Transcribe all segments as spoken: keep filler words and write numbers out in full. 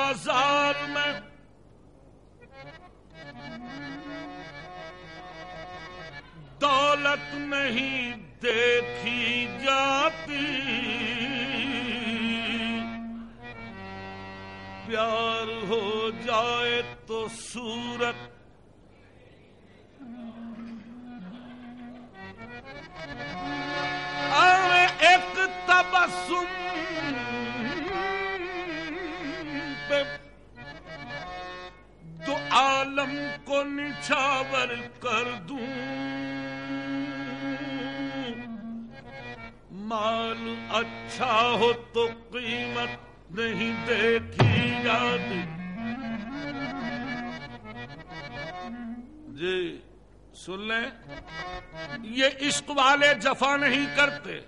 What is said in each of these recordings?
بازار میں دولت نہیں دیکھی جاتی، پیار ہو جائے تو صورت اور ایک تبسم پہ دو عالم کو نچھاور کر دوں، مال اچھا ہو تو قیمت نہیں دیکھی جاتی۔ جی سن لیں، یہ عشق والے جفا نہیں کرتے،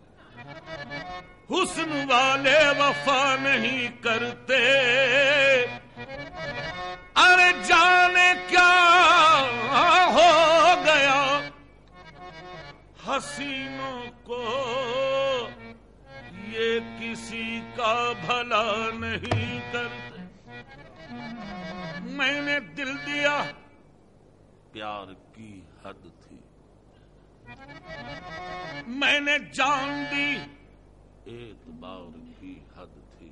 حسن والے وفا نہیں کرتے، ارے جانے کیا ہو گیا حسینوں کو، یہ کسی کا بھلا نہیں کرتے۔ میں نے دل دیا، پیار کی حد تھی، میں نے جان دی، اعتبار کی حد تھی،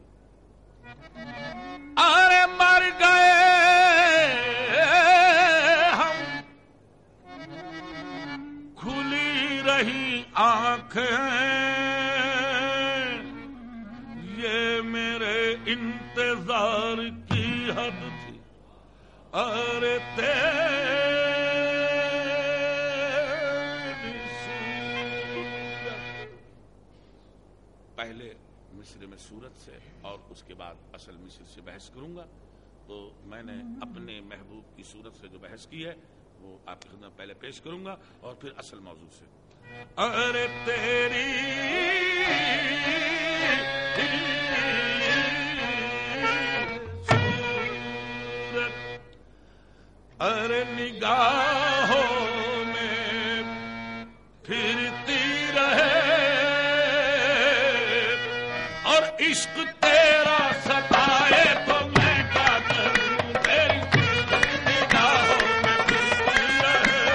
ارے مر گئے ہم، کھلی رہی آنکھیں، یہ میرے انتظار کی حد تھی، ارے تیری صورت۔ پہلے مصر میں صورت سے اور اس کے بعد اصل مصر سے بحث کروں گا، تو میں نے اپنے محبوب کی صورت سے جو بحث کی ہے وہ آپ کی خدمت پہلے پیش کروں گا اور پھر اصل موضوع سے۔ ارے تیری صورت، ارے نگاہوں میں پھرتی رہے اور عشق تیرا ستائے تو میں کیا کروں، تیری نگاہوں میں پھرتی رہے،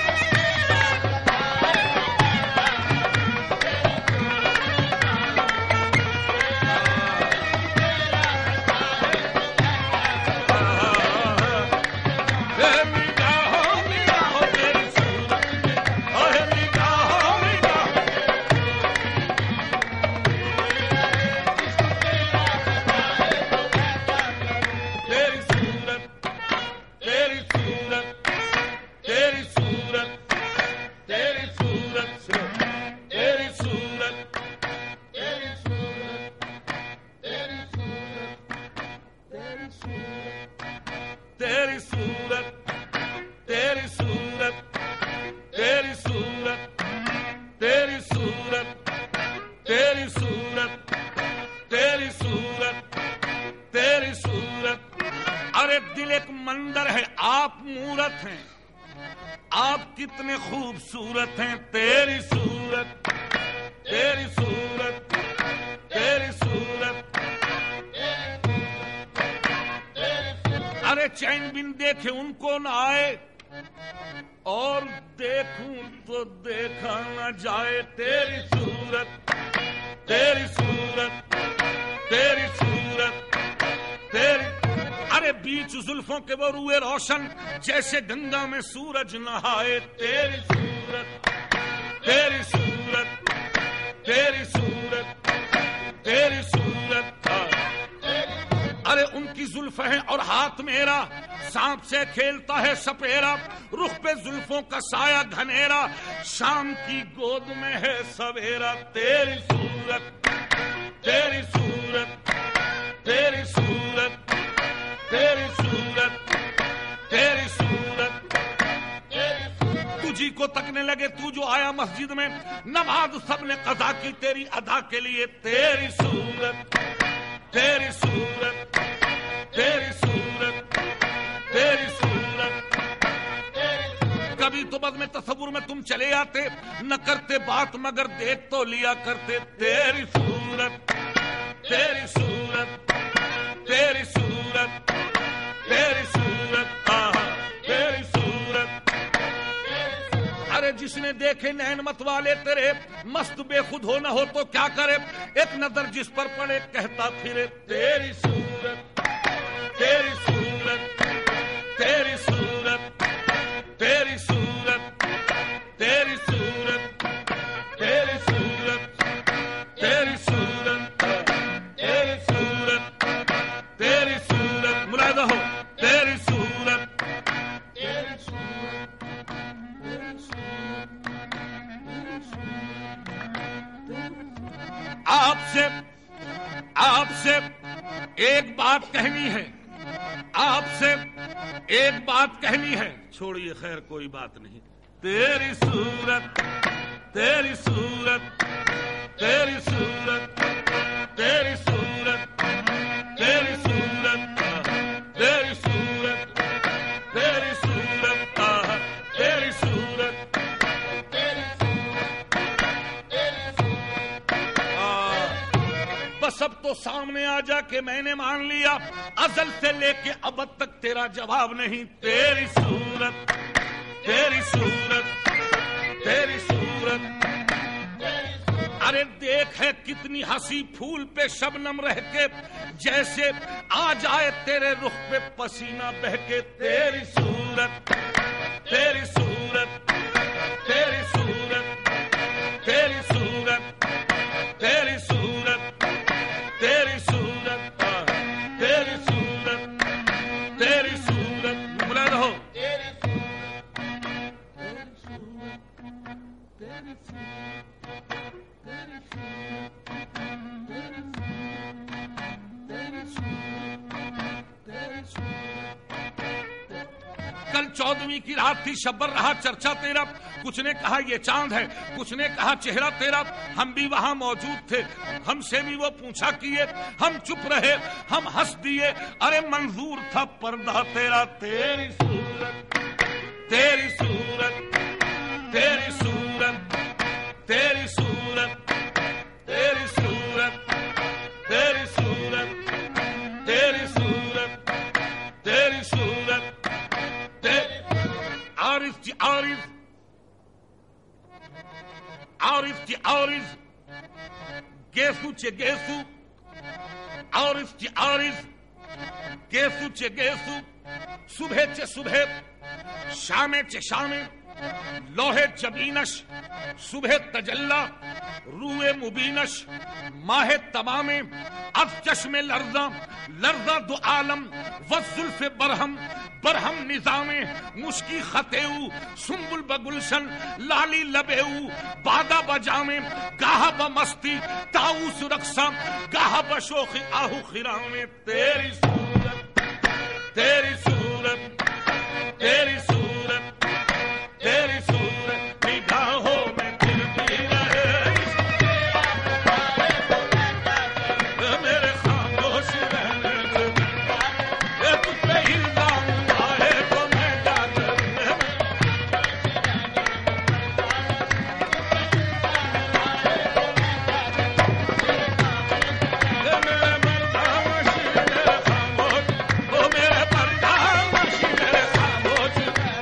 تیری صورت، تیری صورت، تیری صورت، تیری صورت، تیری صورت، تیری صورت، تیری صورت، ارے دل ایک مندر ہے، آپ مورت ہیں، آپ کتنے خوبصورت ہیں، تیری صورت، تیری صورت، تیری صورت، ارے چین بن دیکھے ان کو نہ آئے اور دیکھوں تو دیکھا نہ جائے، تیری صورت، تیری صورت، تیری صورت، تیری، ارے بیچ زلفوں کے وہ روئے روشن جیسے گنگا میں سورج نہائے، تیری صورت، تیری صورت، تیری صورت، تیری صورت، ارے ان کی زلف ہے اور ہاتھ میرا سانپ سے کھیلتا ہے سپیرا، رخ پہ زلفوں کا سایہ گھنیرا، شام کی گود میں ہے سویرا، تیری صورت، تیری صورت، تیری صورت، تیری صورت، تیری صورت، تجھی کو تکنے لگے تو جو آیا مسجد میں، نماز سب نے قضا کی تیری ادا کے لیے، تیری صورت، تیری صورت، تیری صورت، تیری صورت، کبھی تو بد میں تصور میں تم چلے آتے، نہ کرتے بات مگر دیکھ تو لیا کرتے، تیری صورت، تیری صورت، تیری صورت، جس نے دیکھے نین مت والے تیرے مست بے خود ہو نہ ہو تو کیا کرے ایک نظر جس پر پڑے کہتا پھرے تیری صورت تیری صورت تیری صورت تیری صورت تیری صورت تیری صورت تیری صورت تیری صورت تیری صورت ملاحظہ ہو تیری صورت تیری صورت آپ سے آپ سے ایک بات کہنی ہے آپ سے ایک بات کہنی ہے چھوڑیے خیر کوئی بات نہیں تیری صورت تیری صورت تیری صورت تیری صورت تیری صورت تیری صورت تیری صورت تیری صورت بس اب تو سامنے آ جا کہ میں نے مان لیا ازل سے لے کے ابد تک تیرا جواب نہیں تیری صورت تیری صورت تیری صورت ارے دیکھ ہے کتنی ہنسی پھول پہ شبنم رہ کے جیسے آ جائے تیرے رخ پہ پسینہ بہ کے تیری صورت تیری صورت تیری صورت تیری صورت تیری صورت تیری صورت تیری صورت تیری صورت بلا رہو کل چودہویں کی رات تھی شبر رہا چرچا تیرا کچھ نے کہا یہ چاند ہے کچھ نے کہا چہرہ تیرا ہم بھی وہاں موجود تھے ہم سے بھی وہ پوچھا کیے ہم چپ رہے ہم ہنس دیے ارے منظور تھا پردہ تیرا تیری صورت تیری صورت تیری صورت تیری صورت تیری صورت تیری صورت تیری صورت تیری صورت عارف جی عارف عارف جی عارف گیسو چے گیسو عارف جی عارف گیسو چے گیسو صبح چے صبح شامے چے شامے لوہے جبینش صبح تجلا روئے مبینش ماہ تمامے اب چشم لرزاں لرزاں دو عالم والزلف برہم برہم نظام مشکی خطیو سنبل بگلشن لالی لبیو بادا بجامے گاہ بمستی تاؤس رقصاں گاہ بشوخ آہو خرام تیری صورت تیری صورت تیری صورت تیری صورت نگاہوں میں گرتی رہے میرے خاموش رہنے کو تجھ پہ الزام آئے تو میں کیا کروں میرے مردان میرے خاموش وہ میرے مردان میرے خاموش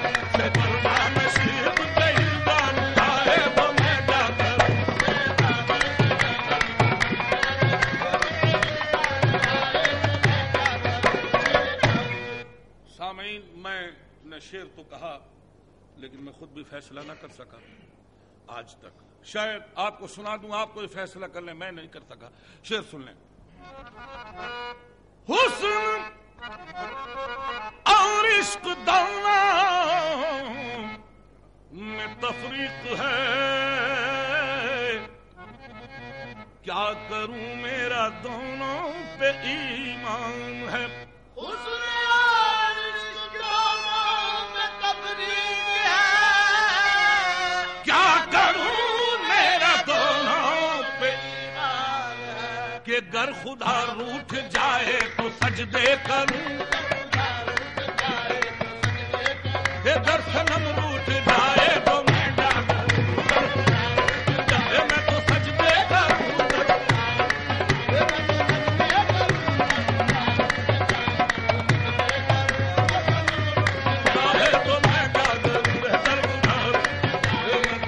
سامعین میں نے شعر تو کہا لیکن میں خود بھی فیصلہ نہ کر سکا آج تک شاید آپ کو سنا دوں آپ کوئی فیصلہ کر لیں میں نہیں کر سکا شعر سن لیں حسن اور عشق دونوں میں تفریق ہے کیا کروں میرا دونوں پہ ایمان ہے حسن اور عشق دونوں میں تفریق ہے کیا کروں میرا دونوں پہ ایمان ہے کہ گر خدا روٹھ جائے تو سجدے کروں گر صنم روٹھ جائے تو میں میں تو سجدے کروں تو میں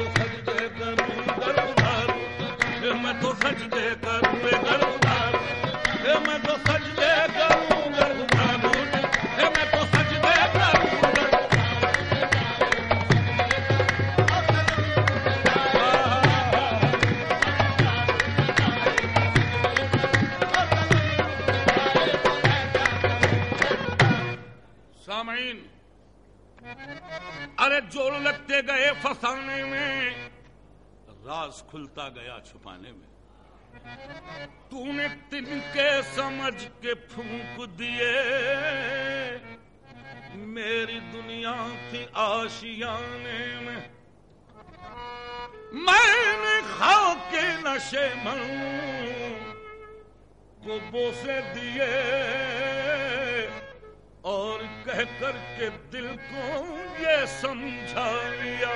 جوڑ لگتے گئے فسانے میں، راز کھلتا گیا چھپانے میں، تو نے تن کے سمجھ کے پھونک دیے، میری دنیا تھی آشیانے میں، میں نے خاک کے نشے من کو بوسے دیے، اور کہہ کر کے دل کو یہ سمجھا لیا،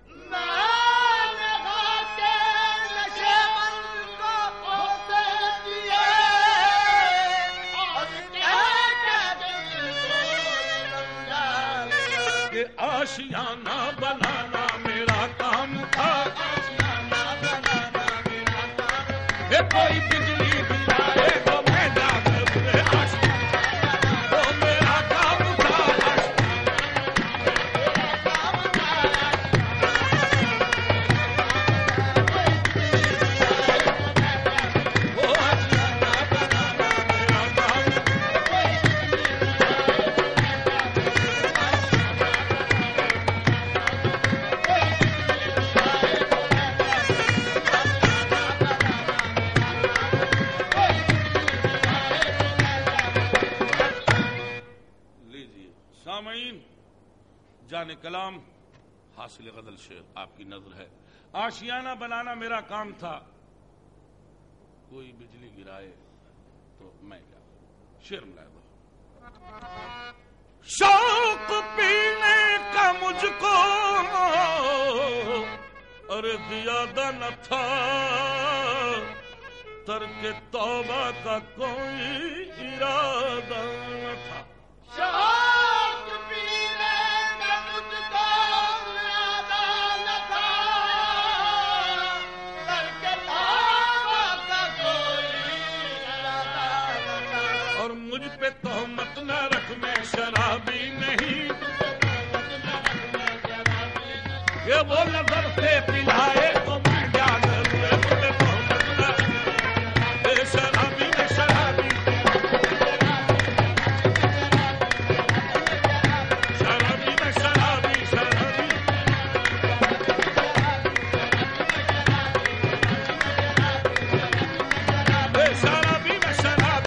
کہ آشیانہ بنانا میرا کام تھا، کہ کوئی بجلی گرائے تو میں جا کر آشیانہ، وہ میرا کام تھا، وہ آشیانہ بنانا میرا کام سامعین، جان کلام حاصل غزل شعر آپ کی نظر ہے۔ آشیانہ بنانا میرا کام تھا، کوئی بجلی گرائے تو میں کیا، شعر ملائے دو۔ شوق پینے کا مجھ کو اور زیادہ نہ تھا، ترک توبہ کا کوئی ارادہ نہ تھا، شوق پینے کا مجھ کو ارادہ نہ تھا، ترک توبہ کا کوئی ارادہ نہ تھا، اور مجھ پہ تہمت نہ رکھ میں شرابی نہیں، یہ وہ نظر سے پلا